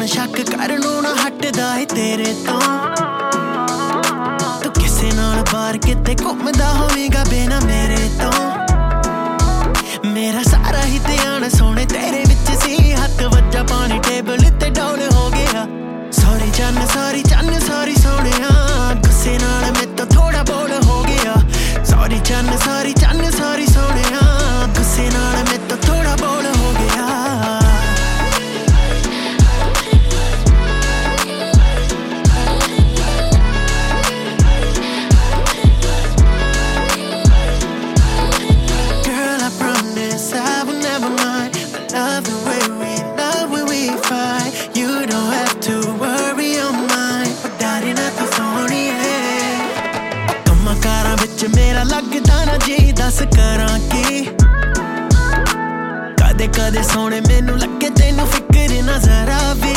शक करनों ना हटदा है तेरे तो तू किसे नाल बाहर किते घुमदा होवेगा बिना मेरे तो मेरा सारा ही ध्यान सोने तेरे विच सी हथ वज्जा पानी टेबल ते डौल हो गया सॉरी चन्न सॉरी सोनिया गुस्से नाल मैं तो थोड़ा बोल हो गया सॉरी चन्न सॉरी सोनिया गुस्से नाल मैं तो थोड़ा बोल हो गया मेरा लगदा ना जी दस करां की कदे कदे सोने मैनू लगे तेनू फिक्र ना जरा भी